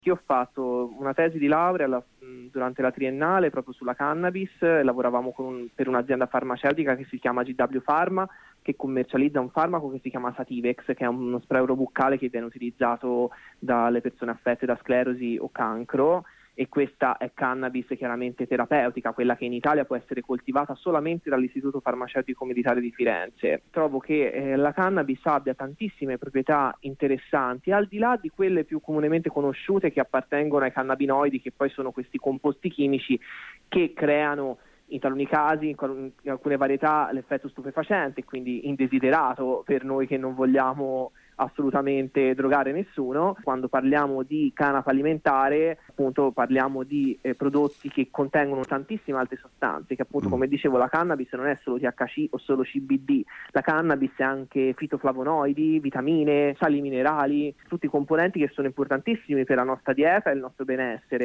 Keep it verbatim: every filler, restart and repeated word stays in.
Io ho fatto una tesi di laurea alla, durante la triennale proprio sulla cannabis, lavoravamo con un, per un'azienda farmaceutica che si chiama G W Pharma, che commercializza un farmaco che si chiama Sativex, che è uno spray buccale che viene utilizzato dalle persone affette da sclerosi o cancro, e questa è cannabis chiaramente terapeutica, quella che in Italia può essere coltivata solamente dall'Istituto Farmaceutico Militare di Firenze. Trovo che eh, la cannabis abbia tantissime proprietà interessanti, al di là di quelle più comunemente conosciute che appartengono ai cannabinoidi, che poi sono questi composti chimici che creano in taluni casi, in alcune varietà, l'effetto stupefacente, quindi indesiderato per noi che non vogliamo assolutamente drogare nessuno. Quando parliamo di canapa alimentare, appunto parliamo di eh, prodotti che contengono tantissime altre sostanze, che appunto, come dicevo, la cannabis non è solo T H C o solo C B D, la cannabis è anche fitoflavonoidi, vitamine, sali minerali, tutti componenti che sono importantissimi per la nostra dieta e il nostro benessere.